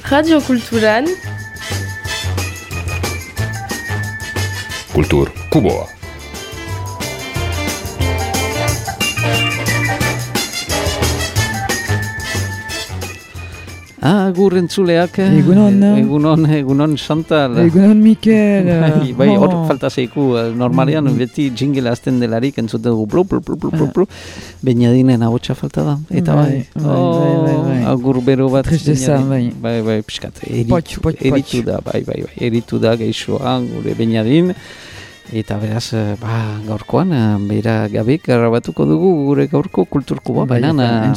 Radio Kulturan Kultur Kuboa. Agur entzuleak. Egunon Chantal. Egunon Mikel. Bai, hor falta zeiku. Normalean beti jingle azten delarik entzuten dugu plu. Beñadinen ahotsa falta da. Eta bai. Agur bero bat. Tristeza, bai. Bai, piskat. Eritu da, bai. Eritu da geixoa gure Beñadin. Eta beraz, gaurkoan, bera gabek grabatuko dugu gure gaurko kulturkuboa, baina...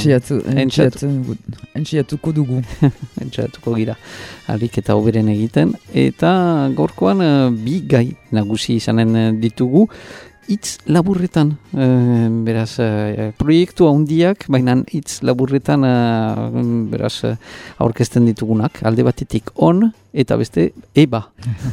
Entxiatuko dugu. Entxiatuko gira, alik eta hoberen egiten. Eta gaurkoan, bi gai nagusi izanen ditugu, hitz laburretan, beraz, proiektu handiak, baina hitz laburretan, beraz, aurkezten ditugunak, alde batetik on, eta beste, eba,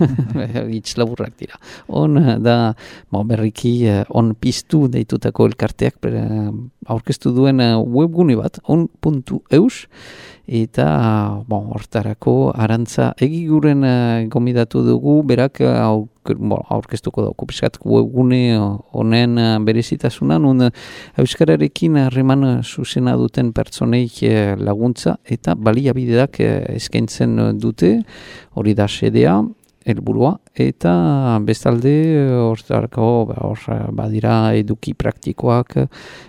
hitz laburrak dira. On da, berriki, on piztu deitutako elkarteak, aurkeztu duen webgune bat, on.eus, eta hortarako Arantza Egiguren gomidatu dugu, berak aurkeztuko dauko piskat webgune honen berezitasunan, euskararekin harreman zuzena duten pertsoneik laguntza eta baliabideak eskaintzen dute, hori da xedea, helburua, eta bestalde hortarako badira eduki praktikoak,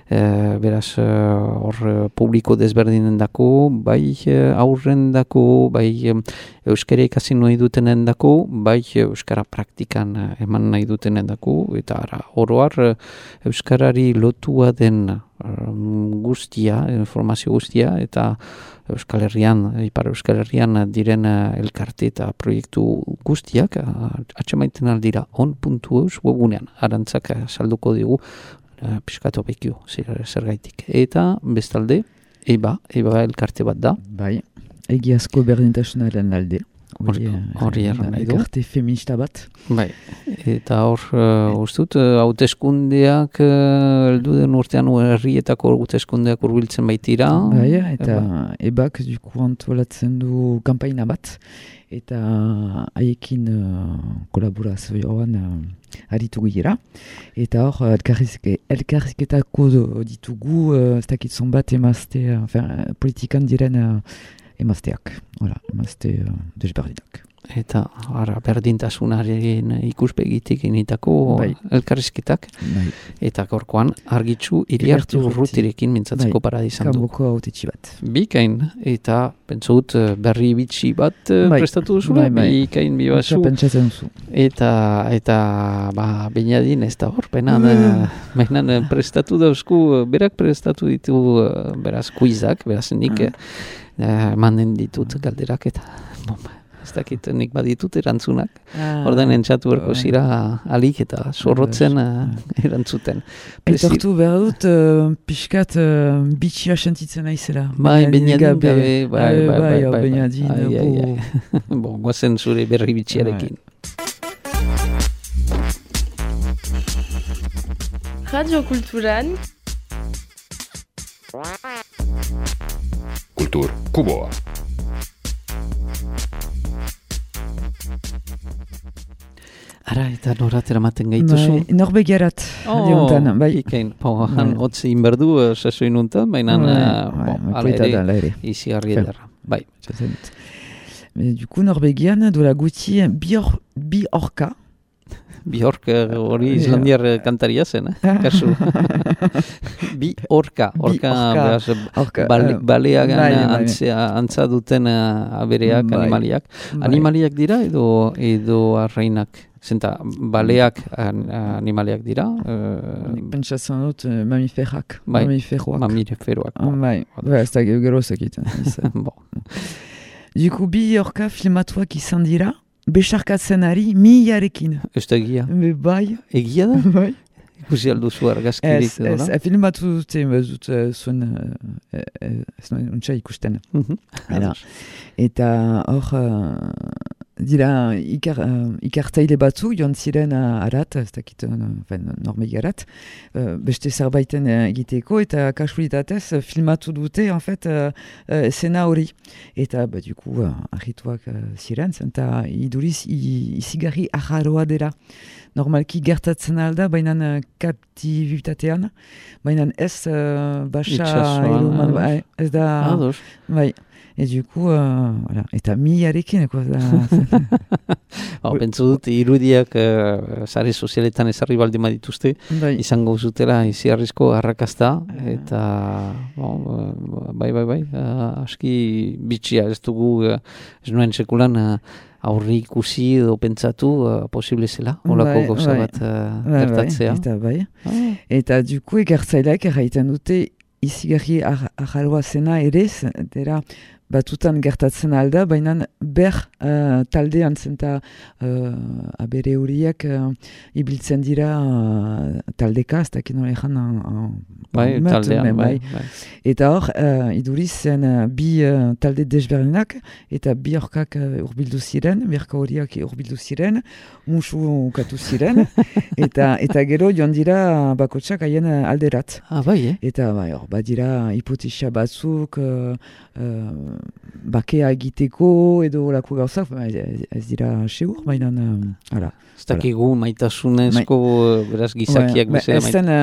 beraz hor publiko desberdinen dako, bai aurren dako, bai euskara ikasi nahi dutenen dako, bai euskara praktikan eman nahi dutenen dako, eta oroar euskarari lotua den guztia, informazio guztia, eta Euskal Herrian, Ipar Euskal Herrian diren elkarte eta proiektu guztiak atxemaiten aldira on.eus webunean. Arantzak salduko digu piskatu bekio, zer gaitik. Eta bestalde, eba elkarte bat da. Bai, egiazko berdintasunaren alde. Hori erran nahi du. Elkarte feminista bat. Bai, eta hor, ustut, hauteskundeak heldu den urtean herrietako hauteskundeak hurbiltzen baitira. Bai, eta ebak duku antolatzen du kanpaina bat, eta haiekin kolaborazioan aritu gira. Eta hor, elkarrizketako ditugu, ez dakitzon bat emazte, politikan diren emazteak, emazte desberdinak. Eta berdintasunaren ikuspegitik initako elkarrizketak. Bai. Eta gaurkoan argitzu Iriarte Urrutirekin mintzatzeko paradizan du. Kanboko hautetxi bat. Bikain, eta pentsut berri bitxi bat prestatu duzu, bikain bibazu. Pentsatzen zu. Eta Beñadin ez da hor, benan prestatu dauzku, berak prestatu ditu beraz kuizak, beraz nik manden ditut galderak eta ez dakit nik baditut erantzunak. Ordan entzatu berko zira alik eta zorrotzen erantzuten. Etortu behar dut pixkat bitxia sentitzen aizera. Bai, Beñadin gabe. Bai, Beñadin. Guazen zure berri bitxiarekin. Radio Kulturan Kultur Kuboa. Ara, eta norat eramaten gaituzu? Norbegiarat. Ikain, han hotze inberdu sasoin untan, baina ala ere, izi harri edarra. Bai. Duku Norbegian duela guti bi orka. Bihork hori islandiar kantaria zen, kasu. Bi orka baleagan antza duten abereak, animaliak. Animaliak dira edo arrainak? Zenta, baleak animaliak dira? Pentsatzen dut mamiferak. Mamiferoak. Bai, ez da gerozak egiten. Duku bi orka filmatuak izan dira, besarkatzen ari milarekin. Ez da egia? Bai. Egia da? Bai. Ikusi alduzu argazkirik. Ez, filmatu dut zuen untsa ikusten. Eta hor dira ikartzaile batzu, joan ziren arat, ez dakit normegi arat, beste zerbaiten egiteko, eta kasualitatez filmatu dute, en fait, esena hori. Eta, duku, argituak ziren, eta iduriz izigarri aharoa dela. Normalki gertatzen alda, baina kaptibitatean, baina ez basa eruman, ez da... Bai. Et du coup, voilà. Eta miarekin, Pentsu dut, irudiak sare sozialetan ezarri baldin badituzte, izango zutela iziarrizko arrakazta, eta bai, aski bitxia, ez dugu, ez nuen sekulan aurri ikusi edo pentsatu posible zela, holako gauza bat gertatzea. Eta du coup, ekartzaileak erraiten dute, izigarri aharoa zena ere, dira, batutan gertatzen alda, baina taldean zenta abere horiak ibiltzen dira taldeka, ez dakit nola ezan taldean, bai. Eta hor, iduriz zen bi talde desberdinak, eta bi horkak urbildu ziren, berka horiak urbildu ziren, musu ukatu ziren, eta gero joan dira bakotsak haien alderat. Eta hor, badira hipotesa batzuk, bakea egiteko edo olako gauzak, ez dira segur, baina ara. Ez dakigu maitasunezko beraz gizakiak bezala ez zen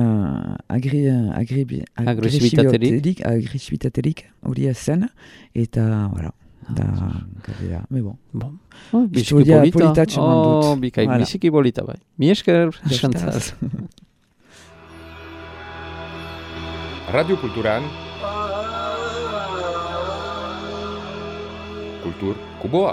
agresibitaterik hori ez zen, eta da galdera, bon. Biziki polita. Biziki polita, bai. Mi esker, xantzaz. Radio Kulturan Kultur Kuboa.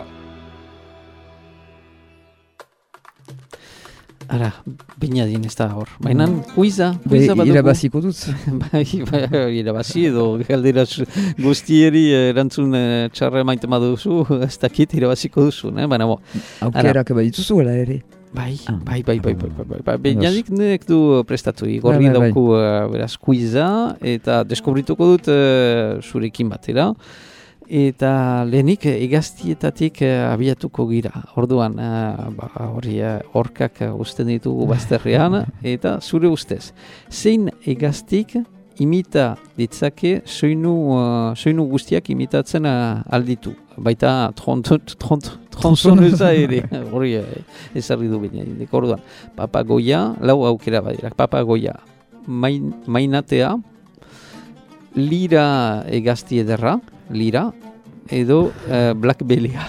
Ara, binadien ez da hor. Baina, kuiza badugu. Irabaziko dut. Irabazi edo galdera guztieri erantzun txarra maite baduzu, ez dakit irabaziko duzu. Baina, aukerak badituzu ela ere. Bai. Binadik nek du prestatu. Gorri dauku beraz kuiza eta deskubrituko dut zurekin batera. Eta lehenik egaztietatik abiatuko gira. Orduan, horkak usten ditugu bazterrean, eta zure ustez. Zein egaztik imita ditzake soinu guztiak imitatzen alditu. Baita tronzoneza ere. Hori ezarri du baina. Orduan, papagoia, lau aukera badira. Papagoia, mainatea, lira egazti ederra, lira, edo blackbellia.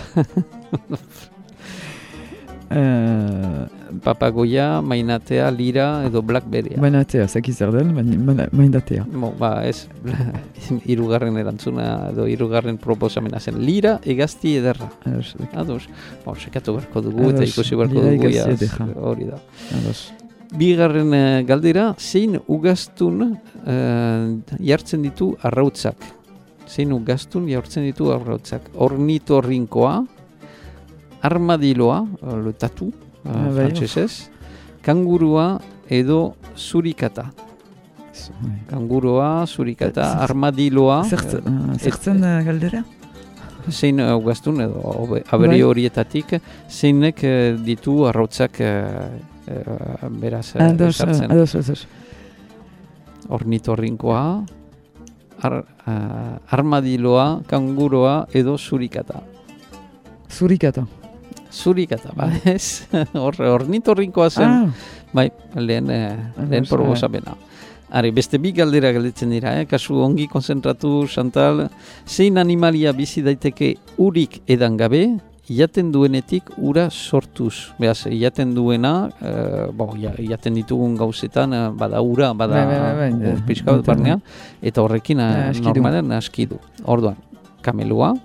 Papagoia, mainatea, lira, edo blackberria. Mainatea, zakiz erden, mainatea. Ez, hirugarren erantzuna, edo hirugarren proposamena zen. Lira, egazti ederra. Ados. Sekatu berko dugu, eta ikusi berko dugu. Hori da. Bigarren galdera, zein ugaztun jartzen ditu arrautzak? Zein ugaztun jartzen ditu arrautzak? Ornitorrinkoa, armadiloa, tatu, frantsesez, kangurua edo zurikata. Kangurua, zurikata, armadiloa. Zertzen galdera? Zein ugaztun edo aberi horietatik, zeinek ditu arrautzak beraz sartzen. Ados. Ornitorrinkoa, armadiloa, kanguroa edo zurikata. Zurikata, ez? Ornitorrinkoa zen, bai, lehen proposamena. Beste bi galdera galdetzen dira, kasu ongi konzentratu, Chantal. Zein animalia bizi daiteke urik edan gabe, jaten duenetik ura sortuz. Beraz, jaten duena, jaten ditugun gauzetan, bada ura, bada pixka bat barnean, eta horrekin normalen askidu. Orduan, kamelua,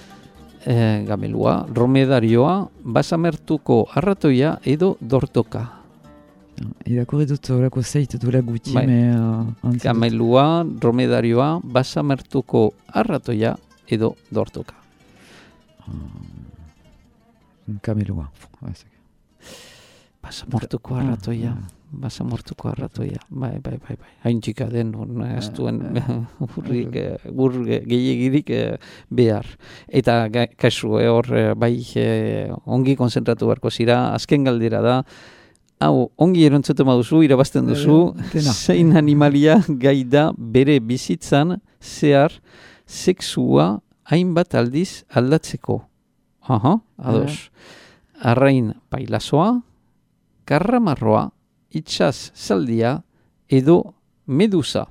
dromedarioa, basamertuko arratoia edo dortoka. Irakurri dut horako zeit duela guti. Kamelua, dromedarioa, basamertuko arratoia edo dortoka. Kamelua. Basamortuko arratoia. Basamortuko arratoia. Bai. Hain txika den, ez duen gur gehiagirik behar. Eta kasu, hor, ongi konzentratu beharko zira, azken galdera da, ongi erantzuten baduzu, irabazten duzu, zein animalia gai da bere bizitzan zehar sexua hainbat aldiz aldatzeko. Ados. Arrain pailazoa, karramarroa, itxas zaldia edo medusa.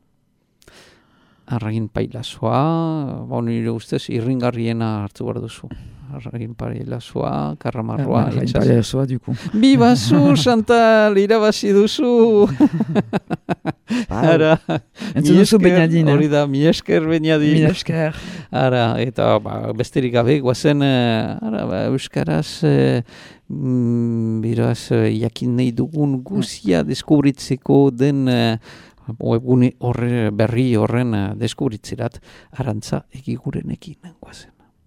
Arrain pailazoa, nire ustez irringarriena hartu behar duzu. Arrain pailazoa, karramarroa, itxas. Arrain pailazoa, duku. Bibazu, Chantal, irabazi duzu. Ara, entzun duzu Beñadin. Hori da, mi esker Beñadin. Mi esker. Ara, eta besterik gabe, guazen, euskaraz, beraz, jakin nahi dugun guzia deskubritzeko den webgune berri horren deskubritzerat, arantza egigurenekin guazen.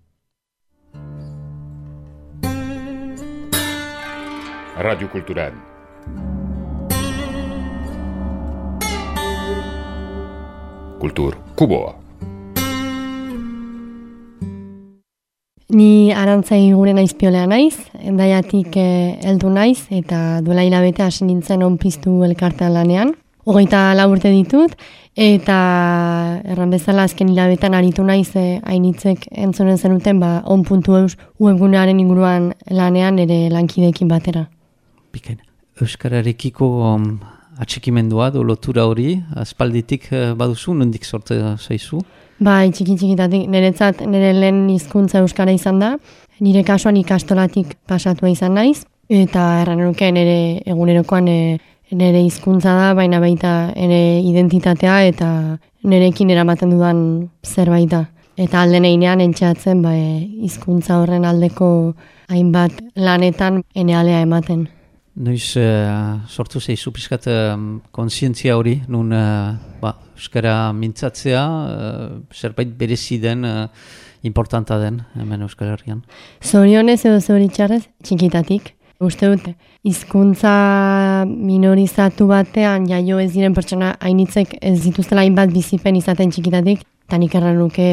Radio Cultural. Kultur Kuboa. Ni arantza egure naiz piolea naiz, endaiatik heldu naiz, eta duela hilabete hasi nintzen onpiztu elkartean lanean. 24 urte ditut, eta erran bezala azken hilabetan aritu naiz hainitzek entzunen zenuten on.eus webgunearen inguruan lanean ere lankideekin batera. Bikain, euskararekiko atxikimendua do lotura hori, aspalditik baduzu, nondik sorte zaizu? Bai, txikitatik, niretzat nire lehen hizkuntza euskara izan da, nire kasuan ikastolatik pasatua izan naiz, eta erran eruke nire egunerokoan nire hizkuntza da, baina baita nire identitatea eta nirekin eramaten dudan zerbaita. Eta alde neinean entxeatzen hizkuntza horren aldeko hainbat lanetan enealea ematen. Noiz sortu zeizu pizkat kontzientzia hori, nun euskara mintzatzea, zerbait berezi den, importanta den hemen Euskal Herrian. Zorionez edo zoritxarrez, txikitatik. Uste dut, hizkuntza minorizatu batean jaio ez diren pertsona hainitzek ez dituztela hainbat bizipen izaten txikitatik, eta nik erran nuke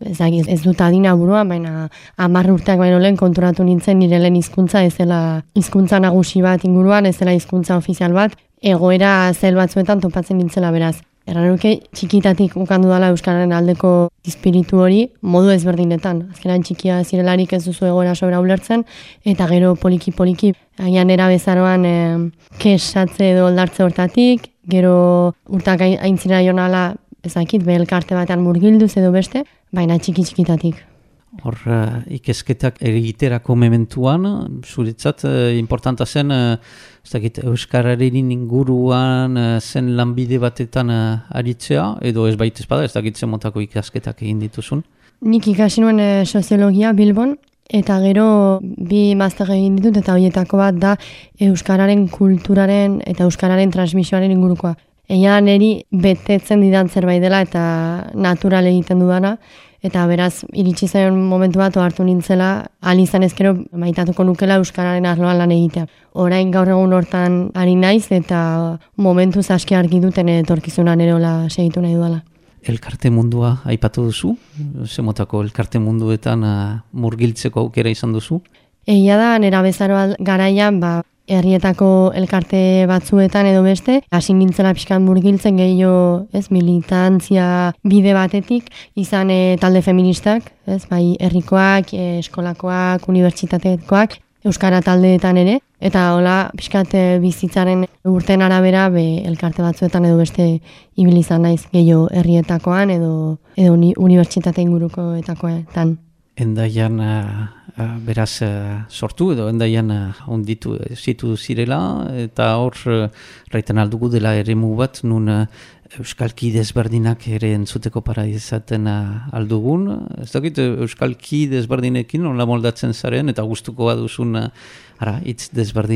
ez dut adina buruan, baina 10 urteak baino lehen konturatu nintzen nire lehen hizkuntza ez dela hizkuntza nagusi bat inguruan, ez dela hizkuntza ofizial bat, egoera zel batzuetan topatzen nintzela beraz. Erran nuke txikitatik ukandu dela euskararen aldeko espiritu hori modu ezberdinetan. Azkenan txikia zirelarik ez duzu egoera sobera ulertzen, eta gero poliki, agian erabezaroan kesatze edo oldartze hortatik, gero urtak aintzira jonala ezakit, elkarte batean murgilduz edo beste, baina txikitatik. Hor, ikesketak egiterako mementuan, zuretzat, importanta zen, euskararen inguruan zen lanbide batetan aritzea, edo ez baita espada, ez dakit zen motako ikasketak egin dituzun? Nik ikasi nuen soziologia Bilbon, eta gero 2 master egin ditut, eta horietako bat da euskararen kulturaren eta euskararen transmisioaren ingurukoa. Egia niri betetzen didan zerbait dela eta natural egiten dudana, eta beraz, iritsi zen momentu bat hartu nintzela, izan ezkero maitatuko nukela euskararen arloan lan egitea. Orain gaur egun hortan ari naiz eta momentuz aski argi duten etorkizunan erola segitu nahi dudala. Elkarte mundua aipatu duzu? Zemotako elkarte munduetan murgiltzeko aukera izan duzu? Egia da, nera bezaroa garaian, herrietako elkarte batzuetan edo beste, hasi nintzela pixkan murgiltzen gehiago, militantzia bide batetik, izan talde feministak, herrikoak, eskolakoak, unibertsitatekoak, euskara taldeetan ere, eta hola pixkat bizitzaren urten arabera elkarte batzuetan edo beste ibili izan naiz gehiago herrietakoan edo unibertsitate ingurukoetakoetan. Endaian beraz sortu edo endaian onditu zitu zirela eta hor raiten aldugu dela eremu bat nun euskalki desberdinak ere entzuteko para izaten aldugun. Ez dakit euskalki desberdinekin nola moldatzen zaren eta gustuko baduzun hitz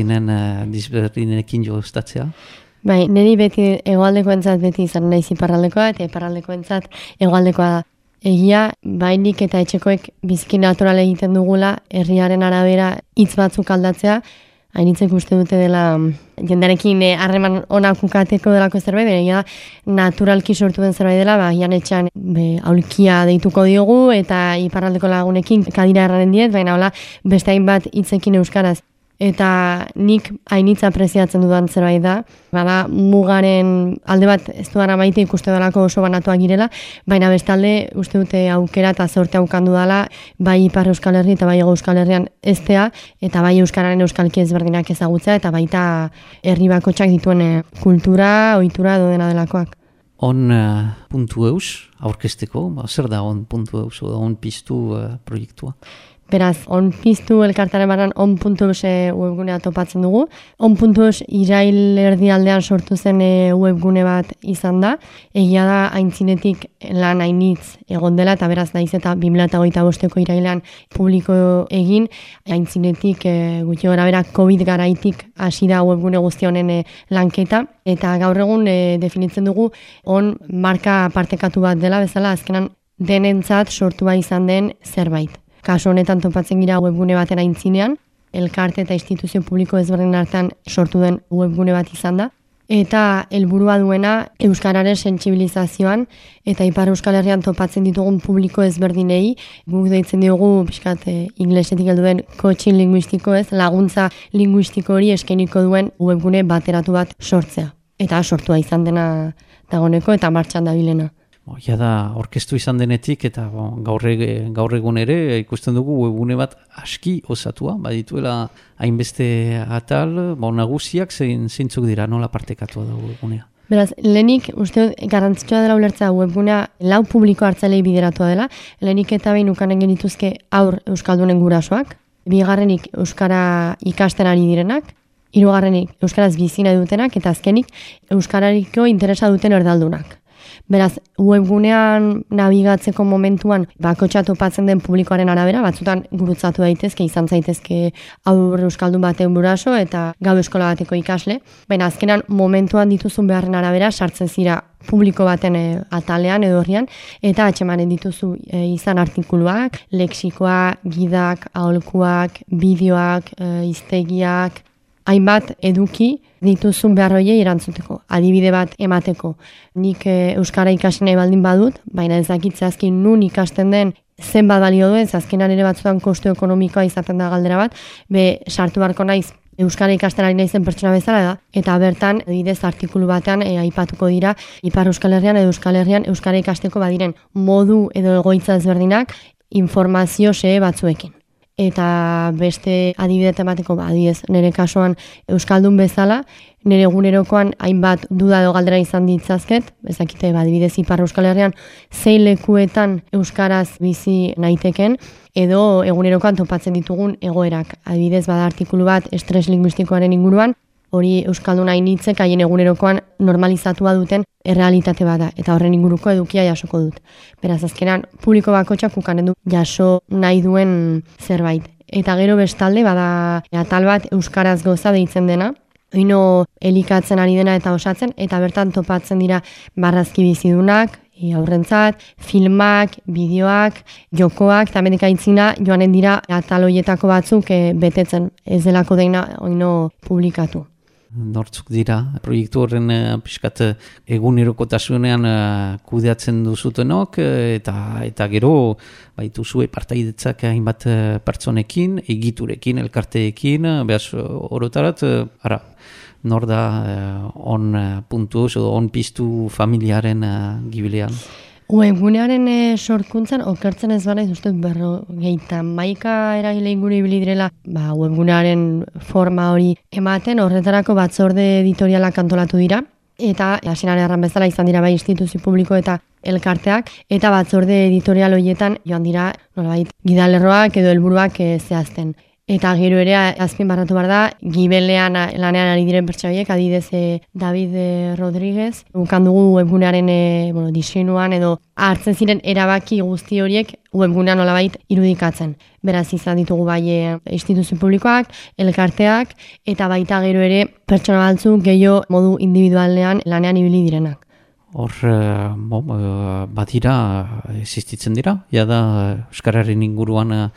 desberdinekin joztatzea? Bai, niri beti hegoaldekoentzat beti izan naiz iparraldekoa eta iparraldekoentzat hegoaldekoa da. Egia, bainik eta etxekoek biziki natural egiten dugula herriaren arabera hitz batzuk aldatzea, hainitzek uste dute dela jendarekin harreman onak ukateko delako zerbait, baina naturalki sortu den zerbait dela, janetxean aulkia deituko diogu eta iparraldeko lagunekin kadira erraren diet, baina hola beste hainbat hitzekin euskaraz. Eta nik hainitza preziatzen dudan zerbait da, bada mugaren alde bat ez duan maite ikuste dalako oso banatuak girela, baina bestalde uste dute aukera eta zorte aukandu dala, bai Ipar Euskal Herri eta bai Hego Euskal Herrian eztea, eta bai euskararen euskalki ezberdinak ezagutzea, eta baita herri bakotxak dituen kultura, ohitura edo dena delakoak. On.eus aurkezteko, zer da on.eus, on piztu proiektua? Beraz, on piztu elkartaren barran on.eus webgunea topatzen dugu. On.eus irail erdialdean sortu zen webgune bat izan da. Egia da aintzinetik lan hainitz egon dela, eta beraz naiz eta 2025ko irailean publiko egin, aintzinetik gutxi gora bera COVID garaitik hasi da webgune guzti honen lanketa, eta gaur egun definitzen dugu on marka partekatu bat dela, bezala azkenan denentzat sortua izan den zerbait. Kaso honetan topatzen gira webgune baten aintzinean, elkarte eta instituzio publiko ezberdin artean sortu den webgune bat izan da, eta helburua duena euskararen sentsibilizazioan eta Ipar Euskal Herrian topatzen ditugun publiko ezberdinei, guk deitzen diogu pixkat inglesetik heldu den coaching linguistiko, laguntza linguistiko hori eskainiko duen webgune bateratu bat sortzea. Eta sortua izan dena dagoneko eta martxan dabilena. Ja da, orkestu izan denetik eta gaur egun ere ikusten dugu webgune bat aski osatua, badituela hainbeste atal, nagusiak zeintzuk dira, nola partekatua da webgunea? Beraz, lehenik, uste garrantzitsua dela ulertza webgunea lau publiko hartzailei bideratua dela, lehenik eta behin ukanen genituzke aur euskaldunen gurasoak, bigarrenik euskara ikasten ari direnak, hirugarrenik euskaraz bizi nahi dutenak, eta azkenik euskarariko interesa duten erdaldunak. Beraz, webgunean nabigatzeko momentuan bakotxa topatzen den publikoaren arabera, batzutan gurutzatu daitezke, izan zaitezke aur euskaldun baten guraso eta gau eskola bateko ikasle, baina azkenan momentuan dituzun beharren arabera sartzen zira publiko baten atalean edo horrian, eta atxemanen dituzu izan artikuluak, leksikoak, gidak, aholkuak, bideoak, hiztegiak, hainbat eduki dituzun behar horiei erantzuteko, adibide bat emateko. Nik euskara ikasten nahi baldin badut, baina ez dakit zehazkin nun ikasten den zenbat balio duen, zehazkenan ere batzutan kostu ekonomikoa izaten da galdera bat, sartu beharko naiz euskara ikasten ari naizen pertsona bezala da, eta bertan adibidez artikulu batean aipatuko dira Ipar Euskal Herrian edo Euskal Herrian euskara ikasteko badiren modu edo egoitza ezberdinak informazio batzuekin. Eta beste adibide tematiko, adibidez, nire kasuan euskaldun bezala, nire egunerokoan hainbat duda edo galdera izan ditzazket, ezakite, adibidez, Ipar Euskal Herrian zein lekuetan euskaraz bizi naiteken, edo egunerokoan topatzen ditugun egoerak. Adibidez, bada artikulu bat estres linguistikoaren inguruan, hori euskaldun hainitzek haien egunerokoan normalizatua duten errealitate bada, eta horren inguruko edukia jasoko dut. Beraz, azkenan, publiko bakotxak ukanen du jaso nahi duen zerbait. Eta gero bestalde, bada atal bat euskaraz goza deitzen dena, oino elikatzen ari dena eta osatzen, eta bertan topatzen dira marrazki bizidunak, aurrentzat, filmak, bideoak, jokoak, eta hemendik aitzina joanen dira atal horietako batzuk betetzen, ez delako deina oino publikatu. Nortzuk dira, proiektu horren pixkat egunerokotasunean kudeatzen duzutenok, eta gero baituzue partaidetzak hainbat pertsonekin, egiturekin, elkarteekin, behaz orotarat, nor da on.eus edo on piztu familiaren gibilean? Webgunearen sorkuntzan, okertzen ez banaiz, uste 51 eragile inguru ibili direla, webgunearen forma hori ematen, horretarako batzorde editorialak antolatu dira, eta hasieran erran bezala izan dira bai instituzio publiko eta elkarteak, eta batzorde editorial horietan joan dira nolabait gidalerroak edo helburuak zehazten. Eta gero ere azpimarratu behar da, gibelean lanean ari diren pertsonaiek, adibidez David Rodríguez, ukan dugu webgunearen diseinuan edo hartzen ziren erabaki guzti horiek webgunean nolabait irudikatzen. Beraz izan ditugu bai instituzio publikoak, elkarteak, eta baita gero ere pertsona batzuk gehiago modu individualean lanean ibili direnak. Hor, badira, existitzen dira, jada Euskararen inguruan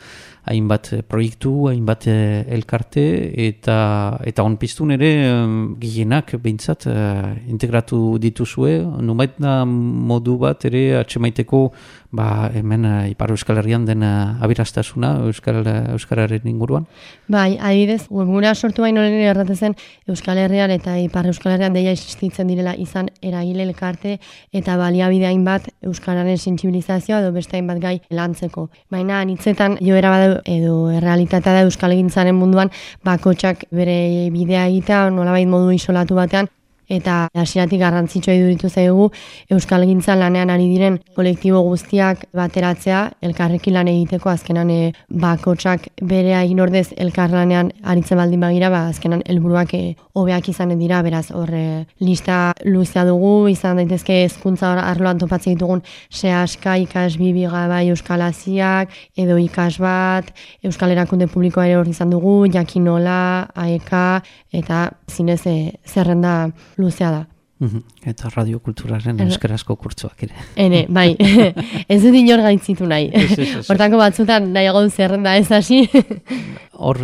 hainbat proiektu, hainbat elkarte, eta on piztun ere gehienak behintzat integratu dituzue, numait da modu bat ere atxemaiteko hemen Ipar Euskal Herrian den aberastasuna Euskararen inguruan? Bai, adibidez, webgunea sortu baino lehen erratezen Euskal Herrian eta Ipar Euskal Herrian deia existitzen direla izan eragile elkarte eta baliabide hainbat Euskararen sentsibilizazioa edo beste hainbat gai lantzeko. Baina anitzetan joera badu edo errealitatea da euskalgintzaren munduan bakotxak bere bidea egitea nolabait modu isolatu batean eta hasieratik garrantzitsua iduritu zaigu euskalgintzan lanean ari diren kolektibo guztiak bateratzea, elkarrekin lan egiteko azkenan bakotxak bere egin ordez elkarlanean aritzen baldin bagira, azkenan helburuak hobeak izanen dira, beraz horre lista luzea dugu, izan daitezke hezkuntza arloan topatzen ditugun sehaska, ikas bibigabai euskalaziak, edo ikas bat, euskal erakunde publikoa ere hor izan dugu, jakinola, aeka, eta zinez zerrenda luzea da. Eta radiokulturaren euskarazko kurtsoak ere. Bai, ez dut inor gaitzitu nahi. Hortako batzutan nahiago du zerrenda ez hasi. Hor,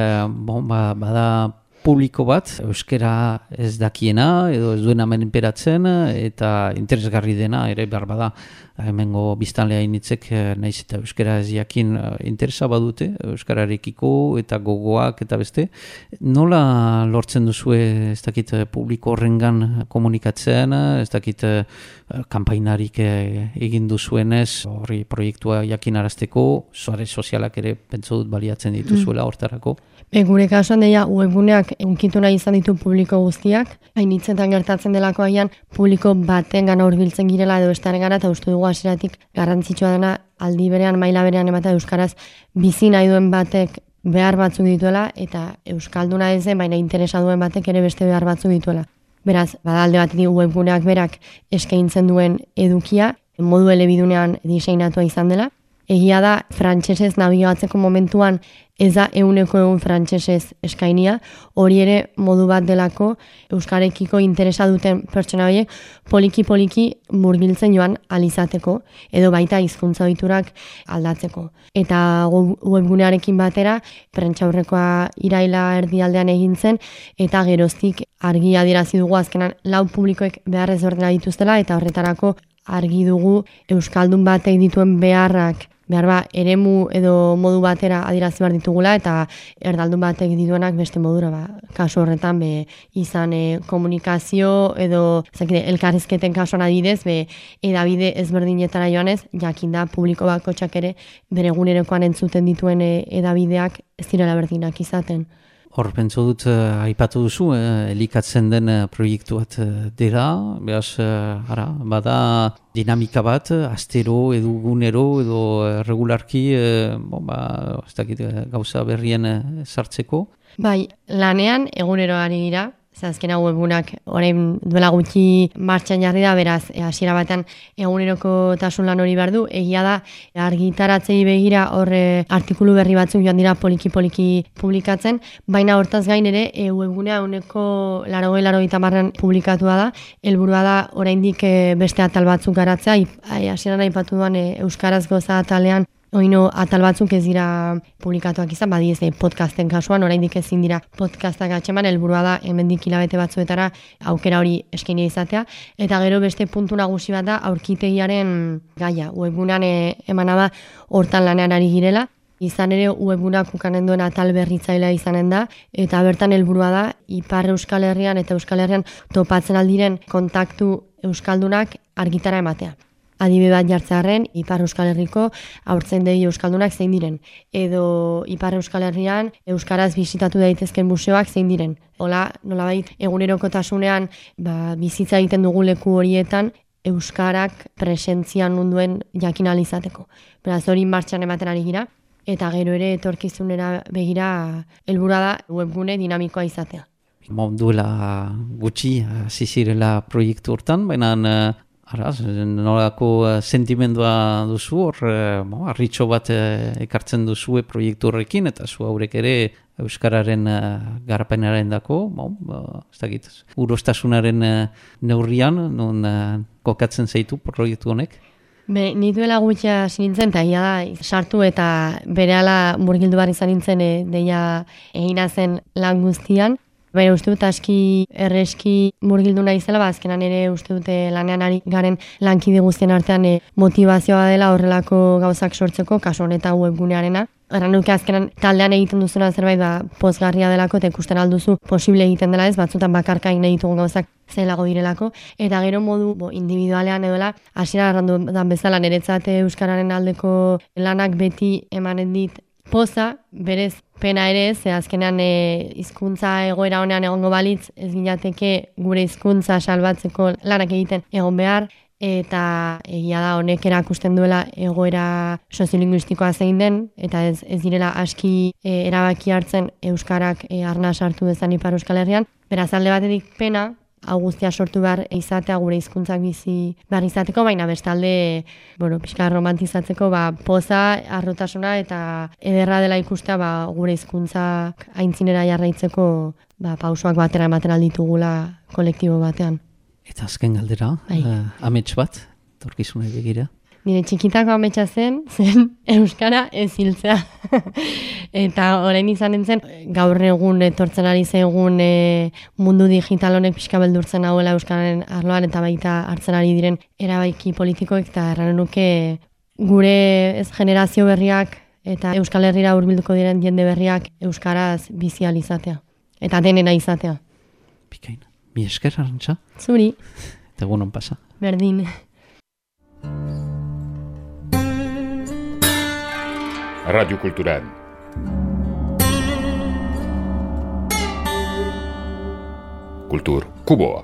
bada publiko bat, euskara ez dakiena, edo ez duena menperatzen, eta interesgarri dena, ere behar bada, hemengo biztanlea initzek, nahiz eta euskara ez jakin interesa badute, euskararekiko eta gogoak eta beste. Nola lortzen duzue, ez dakit publiko horrengan komunikatzen, ez dakit kanpainarik egin duzuenez, horri proiektua jakinarazteko, sare sozialak ere pentsu dut baliatzen dituzuela hortarako? Gure kasuan deia webguneak unkitu nahi izan ditu publiko guztiak, hainitzetan gertatzen delako aian publiko baten gana hurbiltzen girela edo bestaren gara, eta uste dugu hasieratik garrantzitsua dena aldi berean, maila berean ematea euskaraz bizi nahi duen batek behar batzuk dituela, eta euskalduna ez den, baina interesa duen batek ere beste behar batzuk dituela. Beraz, badalde bat webguneak berak eskaintzen duen edukia, modu elebidunean diseinatua izan dela. Egia da, frantsesez nabigatzeko momentuan ez da 100% frantsesez eskainia, hori ere modu bat delako euskarekiko interesa duten pertsona horiek poliki-poliki murgiltzen joan alizateko, edo baita hizkuntza ohiturak aldatzeko. Eta webgunearekin batera, prentsaurrekoa iraila erdialdean egin zen, eta geroztik argi adierazi dugu azkenan 4 publikoek behar ezberdina dituztela, eta horretarako argi dugu euskaldun batek dituen beharrak eremu edo modu batera adierazi behar ditugula, eta erdaldun batek dituenak beste modura, kasu horretan izan komunikazio edo elkarrizketen kasuan adidez, edabide ezberdinetara joanez, jakinda publiko bakotxak ere bere egunerokoan entzuten dituen edabideak ez direla berdinak izaten. Hor, pentsu dut, aipatu duzu, elikatzen den proiektu bat dira, behaz, bada dinamika bat, astero, edo gunero, edo regularki, ez dakit, gauza berrien sartzeko. Bai, lanean egunero ari gira, azkena webgunak orain duela gutxi martxan jarri da, beraz, hasiera batean eguneroko tasun lan hori behar du. Egia da, argitaratzei begira horre artikulu berri batzuk joan dira poliki-poliki publikatzen, baina hortaz gain ere webgunea 80-90 publikatua da, helburua da oraindik beste atal batzuk garatzea, hasieran aipatu duan euskaraz goza atalean, oino atal batzuk ez dira publikatuak izan, badiez podcasten kasuan, oraindik ezin dira podcastak atxeman, helburua da hemendik hilabete batzuetara aukera hori eskaini izatea, eta gero beste puntu nagusi bat da aurkitegiaren gaia, webgunean emana da hortan lanean ari girela, izan ere webgunak ukanen duen atal berritzailea izanen da, eta bertan helburua da Ipar Euskal Herrian eta Euskal Herrian topatzen aldiren kontaktu euskaldunak argitara ematea. Adibe bat jartzearen, Ipar Euskal Herriko haurtzaindegi euskaldunak zein diren. Edo Ipar Euskal Herrian euskaraz bisitatu daitezken museoak zein diren. Hola, nolabait egunerokotasunean bizitza egiten dugu leku horietan euskarak presentzian nunduen jakin ahal izateko. Beraz, hori martxan ematen ari gira, eta gero ere etorkizunera begira helburua da webgune dinamikoa izatea. Duela gutxi zizirela proiektu hortan, baina nolako sentimendua duzu hor, arritxo bat ekartzen duzue proiektu horrekin, eta zu haurek ere euskararen garapenaren dako, ez dakit, urostasunaren neurrian, non kokatzen zaitu proiektu honek? Nituela gutxia sinintzen, eta ia da, sartu eta berehala murgildu behar izan nintzen deia egina zen lan guztian. Baina uste dut aski erreski murgildu nahi zela, azkenan ere uste dute lanean ari garen lankide guztien artean motivazioa dela horrelako gauzak sortzeko, kasu honetan webgunearena. Erran nuke azkenan taldean egiten duzuna zerbait pozgarria delako, eta ikusten alduzu posible egiten dela ez, batzutan bakarka egin ditugun gauzak zelago direlako, eta gero modu individualean edola, hasiera errandu dan bezala niretzat euskararen aldeko lanak beti emanen dit poza, berez pena ere, ze azkenean hizkuntza egoera honean egongo balitz, ez ginateke gure hizkuntza salbatzeko lanak egiten egon behar, eta egia da honek erakusten duela egoera soziolinguistikoa zein den, eta ez direla aski erabaki hartzen euskarak arna sartu dezan Ipar Euskal Herrian. Beraz alde batetik pena, hau guztia sortu behar izatea gure hizkuntzak bizi behar izateko, baina bestalde, pixka romantizatzeko, poza, harrotasuna eta ederra dela ikustea gure hizkuntzak aintzinera jarraitzeko pausoak batera ematen alditugula kolektibo batean. Eta azken galdera, amets bat, torkizunei begira. Nire txikitako ametsa zen euskara ez hiltzea. Eta orain izanen zen, gaur egun etortzen ari zegun mundu digital honek pixka beldurtzen hauela euskararen arloan, eta baita hartzen ari diren erabaiki politikoek, eta erran nuke gure generazio berriak eta Euskal Herrira hurbilduko diren jende berriak euskaraz bizial izatea. Eta denena izatea. Bikain. Mi esker, Arantxa? Zuri. Eta egunon pasa. Berdin. Radio Cultural. Kultur Kuboa.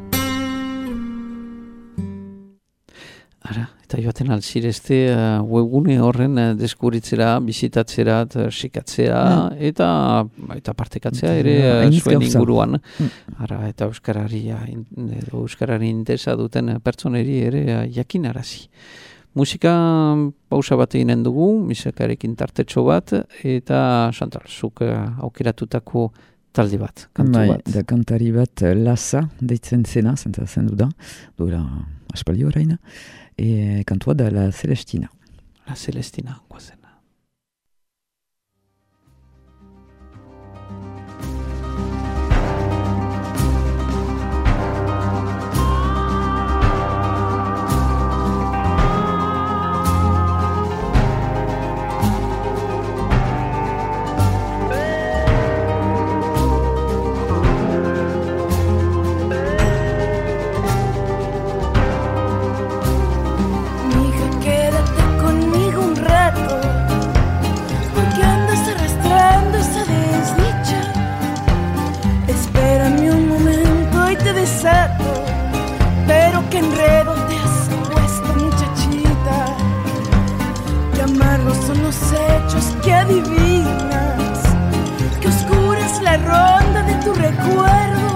Ara, eta joaten alzirezte webgune horren deskuritzera, bizitatzera, sikatzea, eta partekatzea ere zuen inguruan. Ara, eta euskarari interesa duten pertsoneri ere jakinarazi. Musika pausa bat eginen dugu, musikarekin tartetxo bat, eta Chantal, zuk aukeratutako talde bat, kantu bat. Da kantari bat Lasa deitzen zena, zen duda, duela aspaldi oraina, kantua da La Celestina. La Celestina, guazen. Pero qué enredo te has puesto, muchachita. Qué amargos son los hechos que adivinas, que oscura es la ronda de tu recuerdo.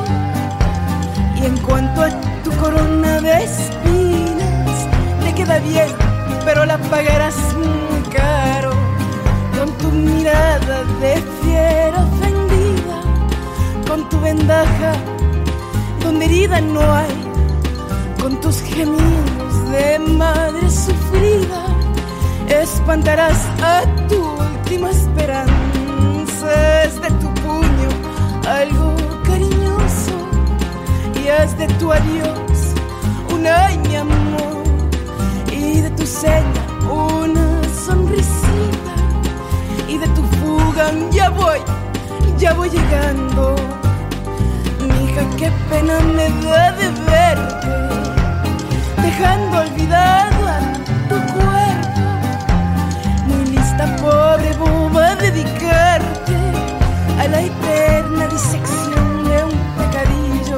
Y en cuanto a tu corona de espinas, te queda bien, pero la pagarás muy caro. Con tu mirada de fiera ofendida, con tu vendaja donde herida no hay, con tus gemidos de madre sufrida, espantarás a tu última esperanza. Es de tu puño algo cariñoso y haz de tu adiós un ay mi amor, y de tu seña una sonrisita, y de tu fuga ya voy llegando. Mija, qué pena me da de verte, dejando olvidado a tu cuerpo. Muy lista, pobre boba, a dedicarte a la eterna disección de un pecadillo.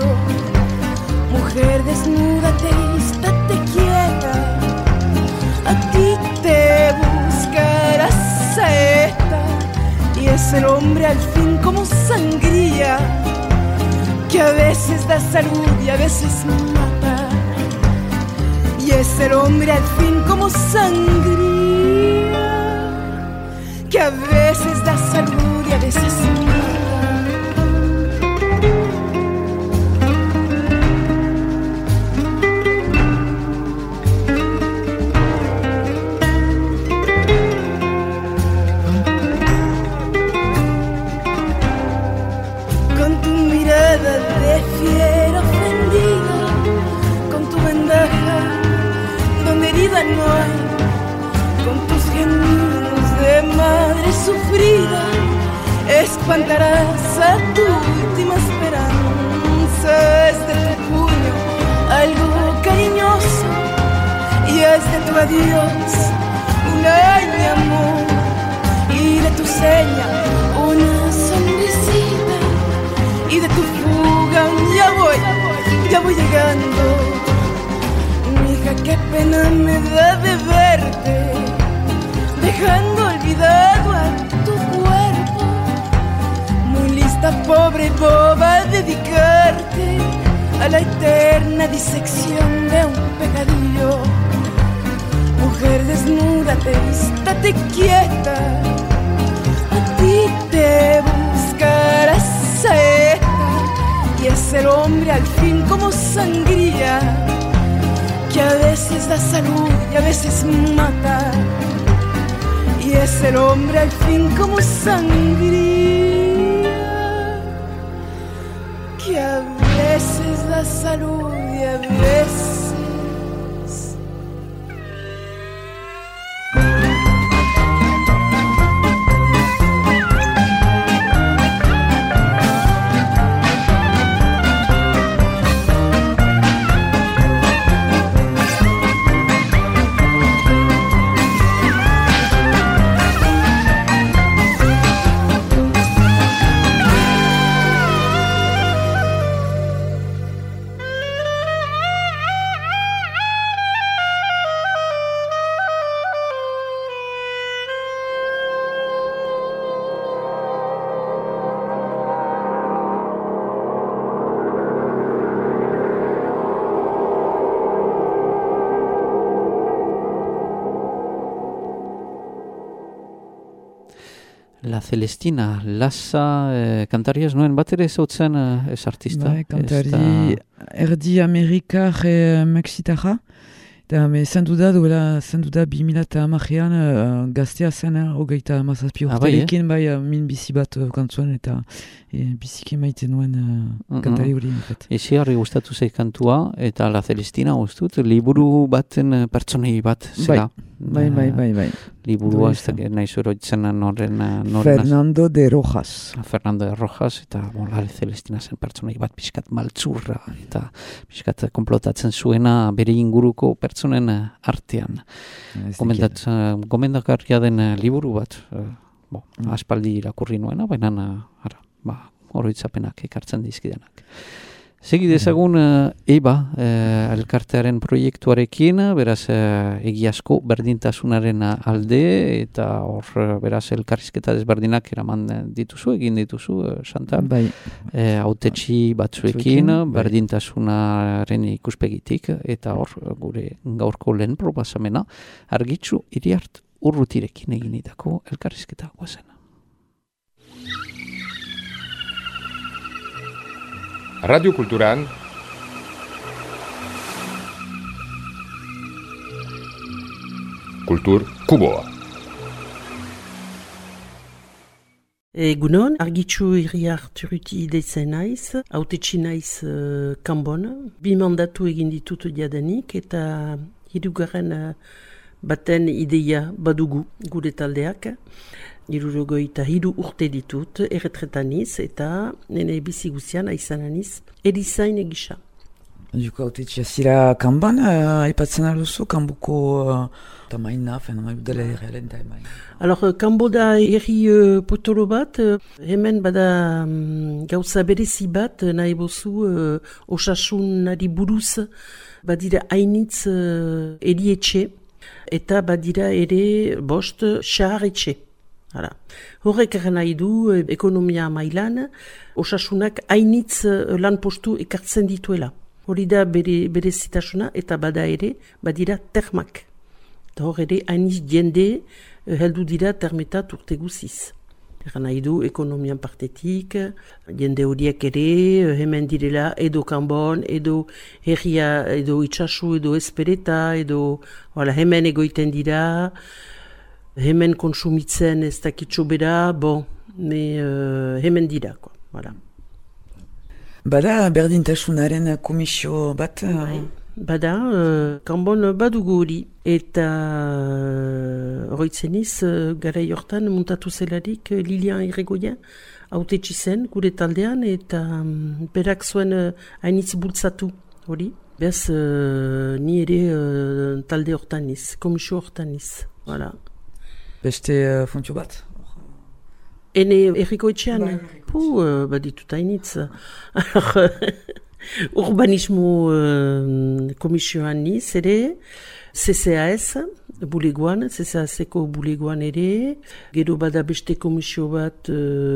Mujer, desnúdate y estate quieta, a ti te buscará saeta, y es el hombre al fin como sangría, que a veces da salud y a veces mata. Y es el hombre al fin como sangría, que a veces da salud y a veces mata. espantarás a tu última esperanza. Es de tu puño algo cariñoso y es de tu adiós un ay mi amor, y de tu seña una sonrisita, y de tu fuga ya voy llegando. Mija, qué pena me da de verte, dejando olvidado a tu cuerpo. Muy lista, pobre boba, a dedicarte a la eterna disección de un pecadillo. Mujer, desnúdate, estate quieta, a ti te buscará saeta, y es el hombre al fin como sangría, que a veces da salud y a veces mata. Y es el hombre al fin como sangría, que a veces da salud y a veces... La Celestina, Lassa, kantaria ez nuen bat ere zautzen ez artista. Bai, kantari erdi amerikar mexitarra. Eta zendu da 2010an gaztea zen, hogeita amazazpi urterekin, bai, min bizi bat kantuan, eta biziki maite nuen kantari hori. Ezi harri gustatu zei kantua, eta La Celestina gustut, liburu baten pertsonei bat zela. Bai. Liburua ez da nahi zoroitzen norren... Fernando de Rojas. Fernando de Rojas, eta La Celestina zen pertsonei bat pixkat maltzurra, eta pixkat konplotatzen zuena bere inguruko pertsonen artean. Gomendakarria den liburu bat, aspaldi irakurri nuena, baina oroitzapenak ekartzen dizkidenak. Segi dezagun EBA elkartearen proiektuarekin, beraz egiazko berdintasunaren alde, eta hor beraz elkarrizketa desberdinak egin dituzu, Chantal, hautetsi batzuekin, berdintasunaren ikuspegitik, eta hor gure gaurko lehen proposamena Argitxu Iriart Urrutirekin eginitako elkarrizketa guazen. Radio Kulturan Kultur Kuboa. Egunon, Argitxu Iriart Urruti deitzen naiz, hautetsi naiz Kanbon, 2 mandatu egin ditut jadanik, eta 3. baten ideia badugu gure taldeak. 63 urte ditut, erretretaniz, eta nene bizi guzian aizananiz, erizain egisa. Duko hautetxia zira Kanban, aipatzen aluzu, Kanbuko tamaina, udala errealen tamaina. Alors, Kanbo da herri potolo bat, hemen bada gauza berezi bat, nahi bozu osasunari buruz, badira hainitz erietxe, eta badira ere 5 xaharretxe. Horrek egin nahi du ekonomia mailan, osasunak hainitz lan postu ekartzen dituela. Hori da bere zitasuna, eta bada ere, badira termak. Eta hor ere hainitz jende heldu dira termetat urte guziz. Egin nahi du ekonomian partetik, jende horiek ere, hemen direla edo Kanbon, edo herria, edo itxasu, edo espereta, edo hemen egoiten dira, hemen konsumitzen ez dakitxo bera, hemen dira. Bada berdintasunaren komisio bat? Bada, Kanbon badugu hori, eta horoitzeniz, garai hortan muntatu zelarik Lilian Irregoien, autetxi zen gure taldean, eta berak zuen hainitz bultzatu, hori. Beaz, ni ere talde hortan niz, komisio hortan niz, voilà. Beste funtzio bat? Ene erriko etxean? Baditut hainitz. Urbanismo komisioan niz ere, CCAS, bulegoan, CCAS-eko bulegoan ere, gero bada beste komisio bat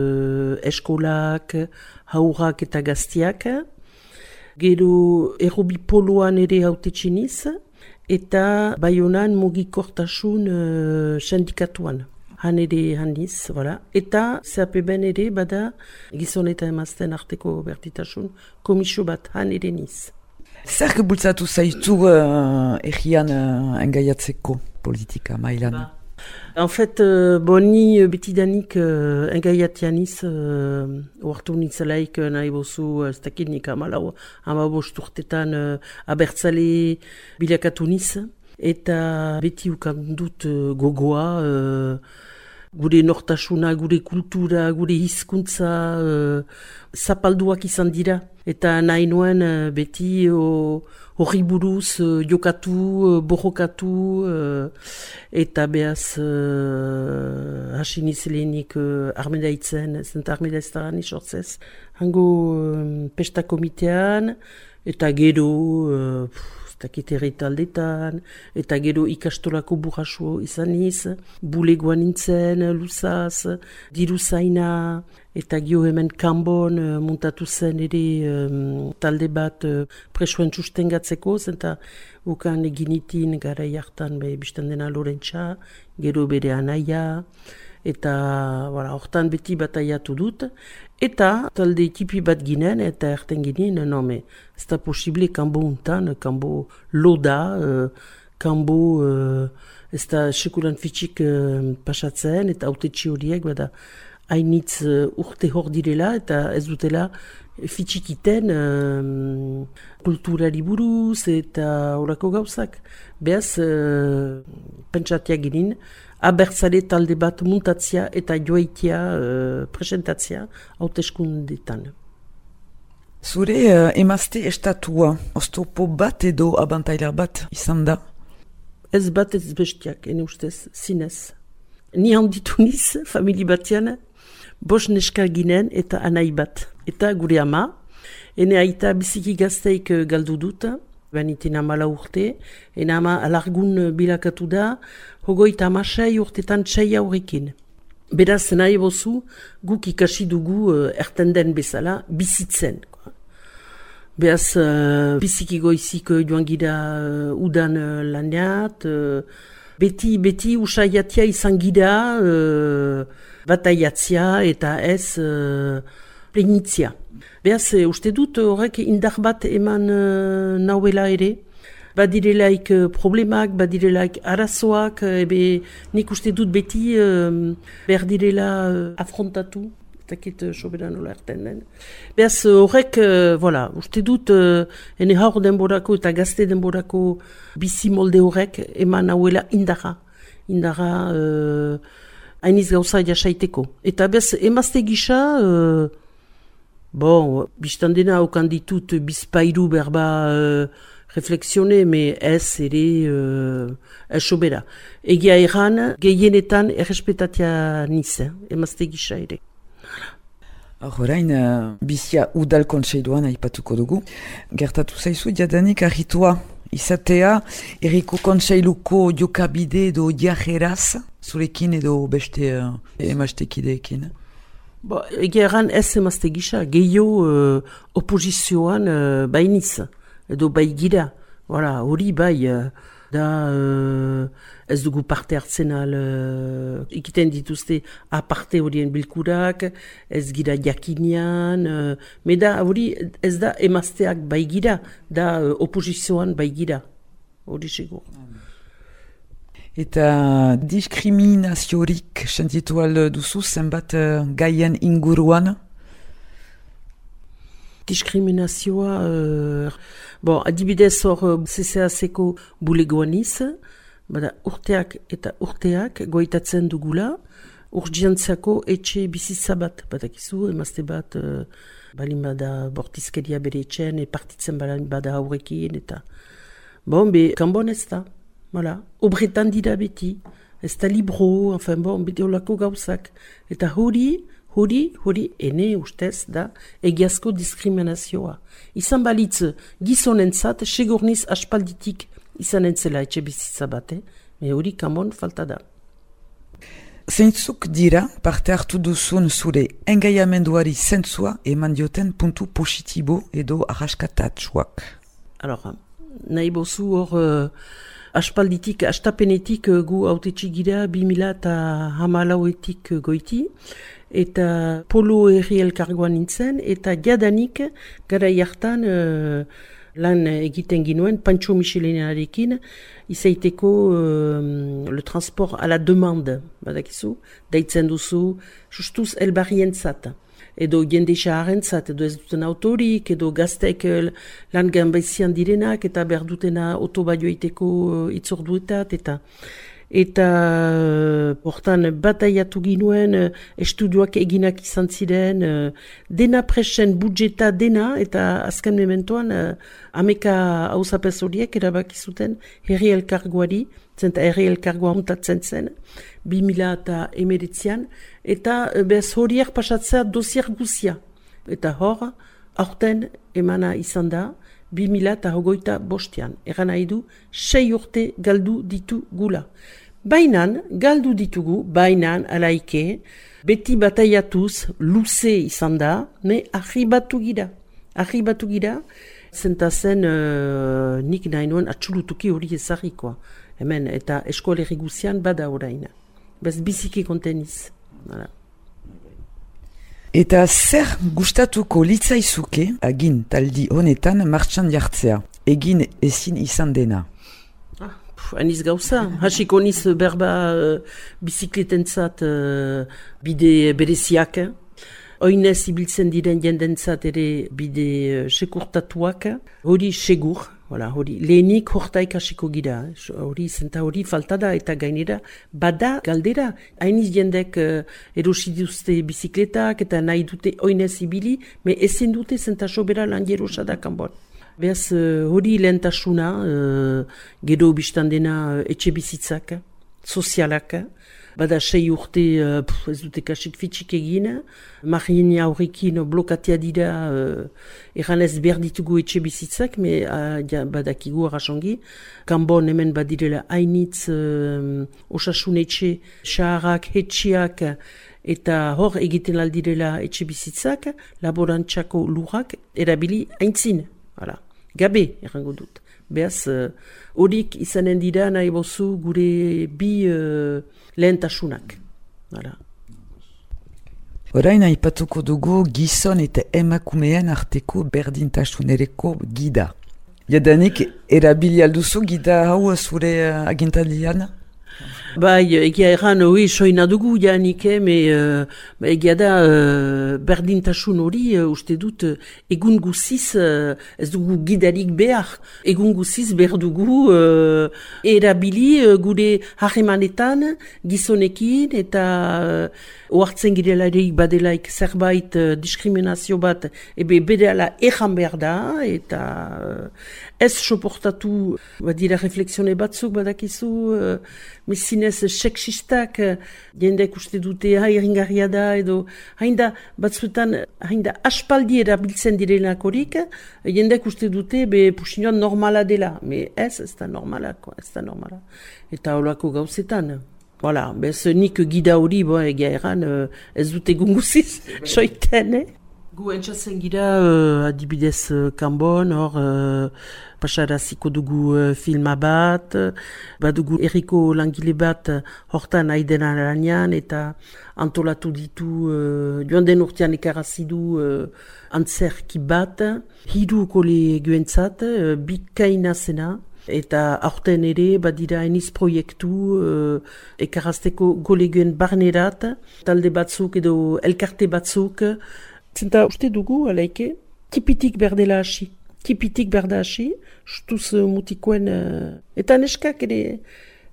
eskolak, haurrak eta gaztiak, gero errobi poloan ere hautetxiniz, eta Baionan mugikortasun sindikatuan. Han ere handiz, voilà. Eta CAPB-en ere bada gizon eta emazten arteko bertitasun komisio bat, han ere niz. Zer bultzatu zaitu egian engaiatzeko politika mailan? En fait, ni betidanik engaiatianiz oartu nitzelaik nahi bozu, ez dakit nik amabost urtetan abertzale bilakatu niz, eta beti ukan dut gogoa, gure nortasuna, gure kultura, gure hizkuntza zapalduak izan dira. Eta nahi nuen beti horri buruz jokatu, borrokatu, eta behaz hasi nizelenik armeda itzen, zenta armeda ez da nisortzez. Hango pesta komitean, eta gero takiteri taldetan, eta gero ikastolako burraso izan niz, bulegoan nintzen, luzaz, diru zaina, eta gio hemen kanbon muntatu zen ere talde bat presoen sustengatzeko, zenta ukan eginitin gara jartan biztan dena Lorentza, gero bere anaia, eta hortan beti bataiatu dut, eta talde tipi bat ginen, eta erten ginen, nome, ez da posible kanbo untan, kanbo loda, kanbo ez da sekulan fitxik pasatzen, eta autetxi horiek, bada, hainitz urte hor direla, eta ez dutela fitxikiten kulturari buruz, eta horako gauzak. Beaz, pentsatia ginen, abertzale talde bat muntatzia eta joaitia presentatzia hauteskundetan. Zure emazte estatua, oztopo bat edo abantailar bat izan da? Ez bat ez bestiak, ene ustez, zinez. Ni handitu niz, famili batean, 5 neska ginen eta anai bat. Eta gure ama, ene aita biziki gazteik galdu dut, banitin 14 urte, ene ama alargun bilakatu da, 36 urtetan 6 aurrekin. Beraz nahi bozu, guk ikasi dugu erten den bezala bizitzen. Beaz, biziki goizik joan gira udan laniat, beti usaiatia izan gira bataiatzia eta ez plenitzia. Beaz, uste dut horrek indar bat eman nauela ere, badirelaik problemak, badirelaik arazoak, nik uste dut beti behar direla afrontatu, takit soberan nola erten den. Beaz, horrek, uste dut ene haur denborako eta gazte denborako bizi molde horrek eman nauela indara hainiz gauza jasaiteko. Eta beaz, emazte gisa, biztan dena okan ditut bizpairu berba reflexione, me ez ere sobera. Egia erran, gehienetan errespetatia niz, emazte gisa ere. Horain, bizia udal kontseiluan aipatuko dugu. Gertatu zaizu, jadanik argitua izatea, erriko kontseiluko jokabide edo jajeraz, zurekin edo beste emaztekideekin? Egia erran ez emazte gisa, gehiago opozizioan bainiz, edo bai gira. Hori bai, da ez dugu parte hartzen ikiten dituzte aparte horien bilkurak, ez gira jakinean, meda hori ez da emazteak bai gira, da opozizioan bai gira, hori segur. Eta diskriminaziorik sentitu duzu zenbat gaien inguruan? Diskriminazioa, adibidez hor CCAS-eko bulegoan iz, urteak eta urteak goitatzen dugula, urgentziako etxe bizitza bat. Batakizu, emazte bat, balin bada bortizkeria bere etxean, partitzen balin bada aurrekin, eta... Bon, kanbon ez da, voilà. Obretan dira beti, ez da libro, enfin bon, beti olako gauzak. Eta hori, ene ustez da egiazko diskriminazioa. Izan balitz gizonentzat, segurniz aspalditik izan entzela etxe bizitza bat, hori kanbon falta da. Zeintzuk dira parte hartu duzun zure engaiamenduari zentzua eman dioten puntu positibo edo arraskatatsuak? Alors, nahi bozu hor aspalditik, astapenetik gu autetxik gira 2014etik goiti, eta polo herri elkargoan nintzen, eta jadanik gara jartan lan egiten ginuen, Pancho Michelenarekin, izaiteko le transport à la demande, badakizu, daitzen duzu, justuz elbarrientzat. Edo jende xaharentzat, edo ez duten autorik, edo gaztek lan ganbaizian direnak, eta behar dutena otobaioiteko itzorduetat, eta hortan bataiatu ginuen, estudioak eginak izan ziren, dena presen budjeta dena, eta azken mementoan ameka hausapez horiek erabakizuten herri elkargoari, zenta herri elkargoa hontatzen zen, 2019an, eta bez horiek pasatzea dosier guzia. Eta hor, aurten emana izan da, 2025an. Eran nahi du, 6 urte galdu ditu gula. Bainan, galdu ditugu, bainan, alaike, beti bataiatuz, luze izan da, me arribatu gira. Arribatu gira, zentazen nik nahi nuen atxulutuki hori ezarrikoa. Hemen, eta eskoleri guzian bada oraina. Bez biziki konteniz. Voilà. Eta zer gustatuko litzaizuke agin taldi honetan martxan jartzea, egin ezin izan dena? Aniz gauza, hasiko niz berba bizikletentzat bide bereziak, oinez ibiltzen diren jendentzat ere bide sekurtatuak, hori segur, hori lehenik hortaik hasiko gira, hori falta da eta gainera bada galdera, hainiz jendek erosi duzte bizikletak eta nahi dute oinez ibili, me ezin dute zenta sobera lan jerosa da kanbon. Beaz, hori lehentasuna, gero biztan dena etxe bizitzak, sozialak, bada 6 urte ez dute kasik fitxik egin, marien aurrekin blokatea dira eranez behar ditugu etxe bizitzak, badakigu arrasongi, kanbon hemen badirela hainitz osasun etxe, xaharrak, hetxiak, eta hor egiten aldirela etxe bizitzak, laborantzako lurrak erabili haintzin. Voilà. Gabe, errango dut. Beaz, horik izanen dira nahi bozu gure bi lehentasunak. Voilà. Orain aipatuko dugu gizon eta emakumeen arteko berdintasunereko gida. Jadanik, erabili alduzu gida hau zure agintaldian? Bai, egia erran hori soina dugu janik, egia da berdintasun hori uste dut egun guziz ez dugu gidarik behar. Egun guziz behar dugu erabili gure harremanetan gizonekin eta ohartzen girelarik badelaik zerbait diskriminazio bat berela erran behar da eta ez soportatu badira reflexione batzuk badakizu mesinez seksistak jendek uste dute eringarria da edo hainda batzuetan hainda aspaldi erabiltzen direnakorik jendek uste dute pusinoan normala dela ez da normala eta holako gauzetan voilà, bez nik gida hori egia erran ez dute gunguziz soiten, Gu entzatzen gira adibidez kanbon, hor pasaraziko dugu filma bat, badugu erriko langile bat hortan aidena lanean eta antolatu ditu joan den urtean ekarazidu antzerki bat, 3 kolegioentzat, bikaina zena, eta aurten ere badira eniz proiektu ekarazteko kolegioen barnerat, talde batzuk edo elkarte batzuk, zenta uste dugu, alaike, tipitik berdela hasi, justuz mutikoen, eta neskak ere,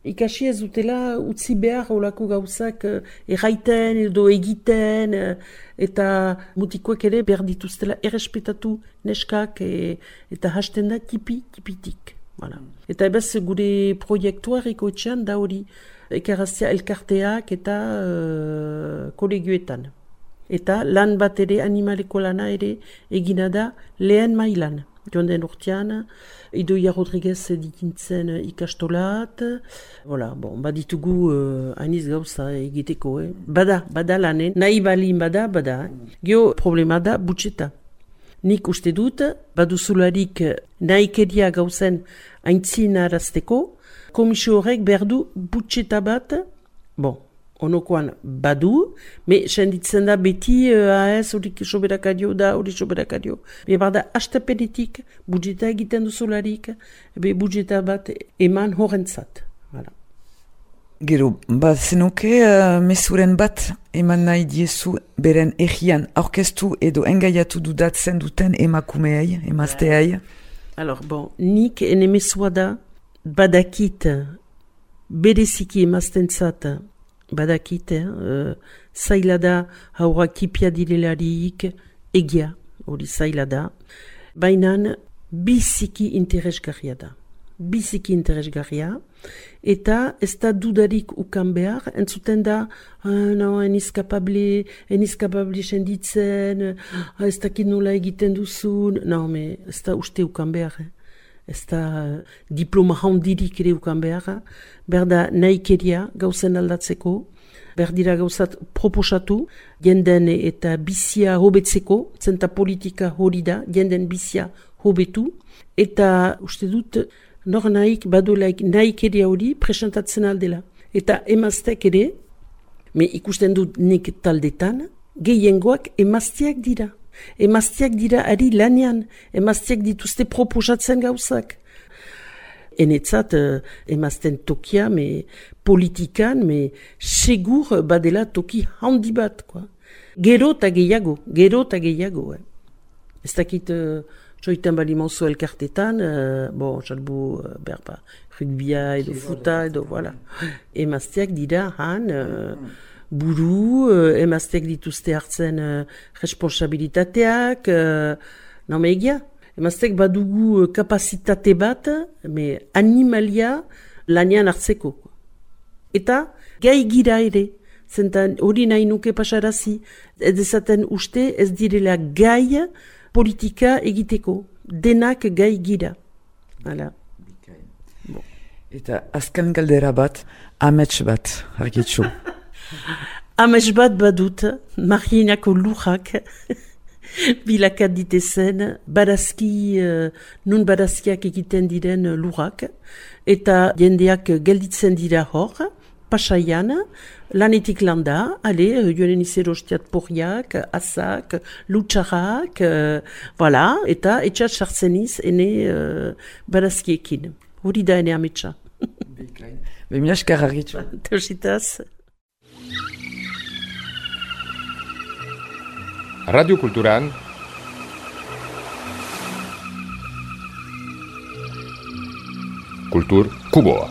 ikasi ez dutela utzi behar olako gauzak erraiten edo egiten eta mutikoek ere behar dituztela errespetatu neskak eta hasten da tipitik. Voilà. Eta ebez gure proiektuareko etxean da hori ekarraztia elkarteak eta kolegioetan. Eta lan bat ere, animaleko lana ere egina da lehen mailan. Joan den urtean, Idoia Rodriguez dikintzen ikastolat. Voilà, bon, baditugu hainiz gauza egiteko. Bada lanen, nahi balin bada. Gio problema da budjeta. Nik uste dut, baduzularik nahikeria gauzen aintzin arazteko, komisio horrek behar du budjeta bat, bon, onokoan badu, me senditzen da beti ez horik soberakadio da, hori soberakadio. Behar da, hastapenetik budjeta egiten duzularik, budjeta bat eman horrentzat. Voilà. Gero, zenuke mesuren bat eman nahi diezu beren egian aurkeztu edo engaiatu dudatzen duten emakumeei, emazteai? Alors, bon, nik ene mesua da badakit bereziki emaztentzat badakit, zaila da haurak tipia direlarik egia, hori zaila da. Baina biziki interesgarria da. Biziki interesgarria. Eta ez da dudarik ukan behar, entzuten da, eniz kapable senditzen, ez dakit nola egiten duzun, ez da uste ukan behar. Ez da diploma handirik ere ukan behar, behar da nahikeria gauzen aldatzeko, behar dira gauzat proposatu, jenden eta bizia hobetzeko, zenta politika hori da, jenden bizia hobetu, eta uste dut, nor nahik badolaik nahikeria hori presentatzen aldela. Eta emaztek ere, me ikusten dut nik taldetan, gehiengoak emazteak dira. Emazteak dira ari lanean, emazteak dituzte proposatzen gauzak. Enetzat emazten tokia, me politikan, me segur badela toki handi bat. Gero eta gehiago. Ez dakit joiten bali mauzo elkartetan, salbu berba, rugbia edo futa edo, voilà. Emazteak dira han, buru, emazteak dituzte hartzen responsabilitateak, egia. Emazteak badugu kapazitate bat, animalia lanean hartzeko. Eta gai gira ere, zentan hori nahi nuke pasarazi, ez dezaten uste ez direla gai politika egiteko, denak gai gira. Hala. Bon. Eta azken galdera bat, amets bat, argitxu. Amets bat badut, Marienako lujak, bilakat ditezen, barazki, nun barazkiak egiten diren lujak, eta jendeak gelditzen dira hor, pasaian, lanetik landa, joanen izerostiat porriak, azak, lutsarak, voilà, eta etxat sartzeniz ene barazkiekin. Hori da ene ametsa. Mila esker argitxu. Teusitaz. Radio Kulturan Kultur Kuboa.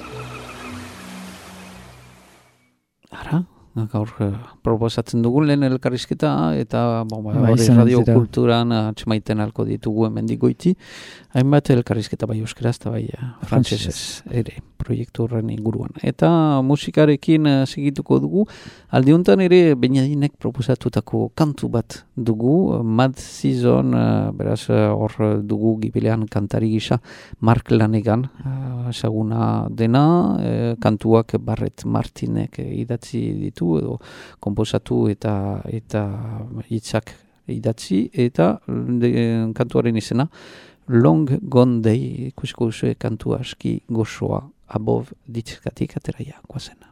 Ara, gaur proposatzen dugu lehen elkarrizketa eta Radio Kulturan atxemaiten alko ditugu hemendik goiti. Hainbat elkarrizketa bai euskeraz eta bai frantsesez ere proiektu horren inguruan. Eta musikarekin segituko dugu. Aldiuntan ere Beñadinek proposatutako kantu bat dugu. Mad Season, beraz hor dugu gibilean kantari gisa Mark Lanegan, esaguna dena, kantuak Barrett Martinek idatzi ditu edo konposatu eta hitzak idatzi eta kantuaren izena Long Gone Day, ikusiko duzue kantua aski gozoa above ditzkatik ateraia guazena.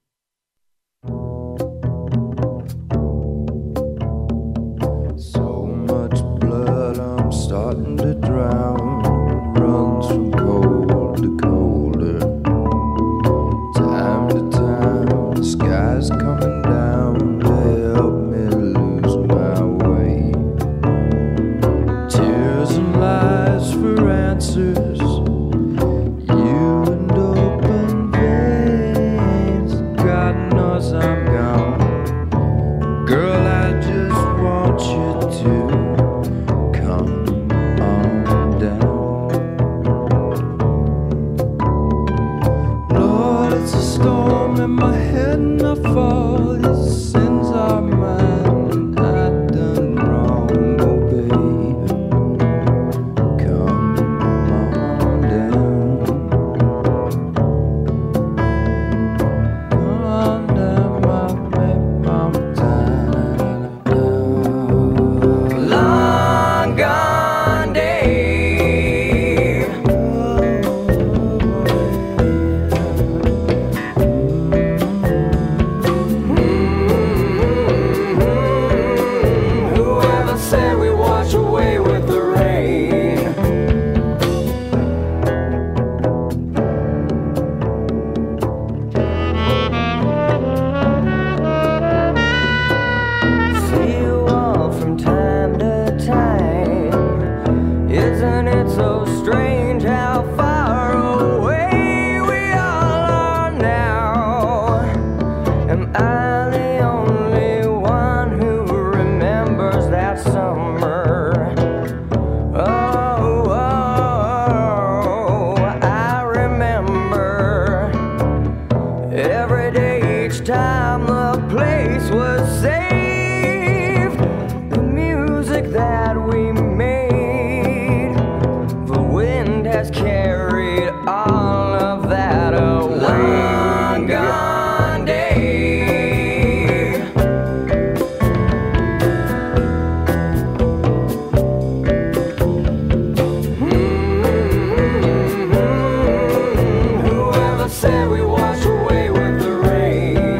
So much blood I'm starting to drown, runs from cold to colder. Time to time the sky's coming down to help me lose my way. Tears and lies for answers, you and open veins. strange how far away we all are now. Am I the only one who remembers that summer? Oh, I remember every day, each time the place was saved, the music that we made, the wind has carried all of that away. Long gone day. Whoever said we wash away with the rain?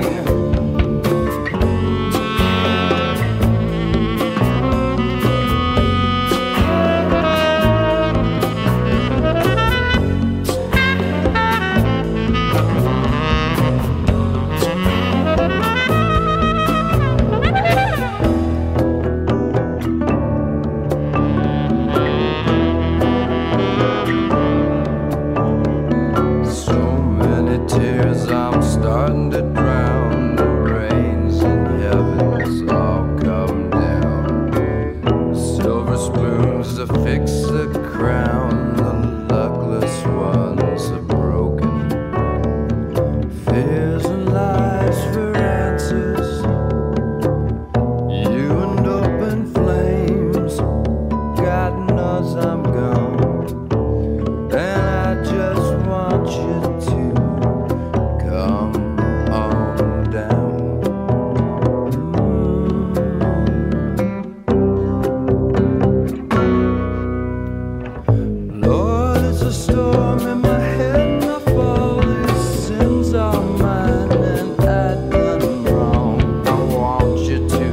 So many tears, I'm starting to drown. The rains in heavens all come down. Silver spoons to fix the crown. The luckless ones are broken. Fears and lies for answers. You and open flames. God knows I'm gone. And I just want you to come on down. Lord, it's a storm in my head, my fault. These sins are mine, and I've done wrong. I want you to.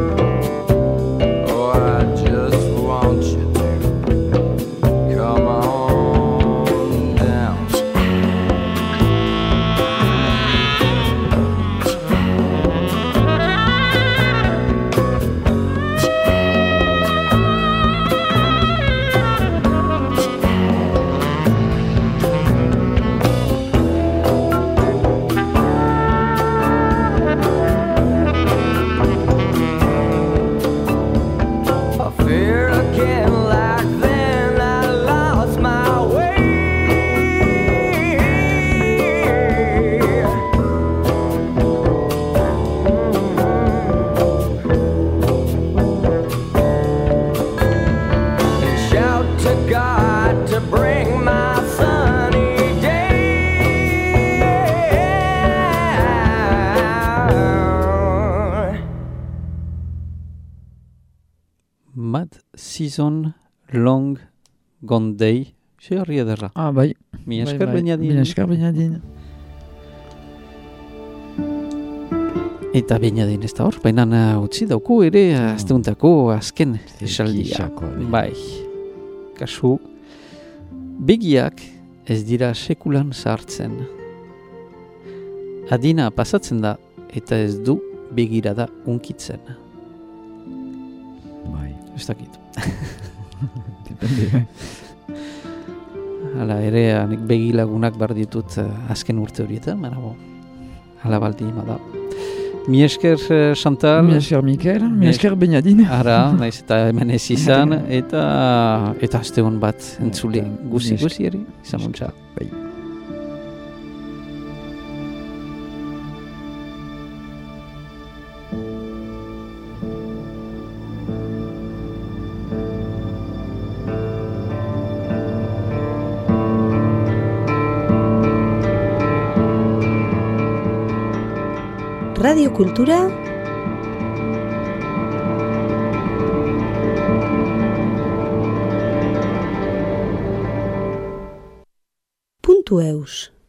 Oh, I just want you to. Come on down. I fear again like then I lost my way. And shout to God to bring my sunny day. Mad Season Long Gone Day. Xerri ederra. Ah, bai. Mi esker Beñadin. Mila esker Beñadin. Eta Beñadin ez da hor, baina utzi dauku ere azteuntako azken esaldia. Gisakoa, Bai, kasu, begiak ez dira sekulan sartzen. Adina pasatzen da eta ez du begirada unkitzen. Bai. Ez dakit. Depende. Hala ere, nik begilagunak bar ditut azken urte horietan, baina bo, hala baldi ima da. Mi esker Chantal. Mi esker Mikel, mi esker Beñadin. Ara, naiz eta hemen ez izan, eta aste hon bat entzule guzi eri, izan ontsa. Bai. Radio Kultura .eus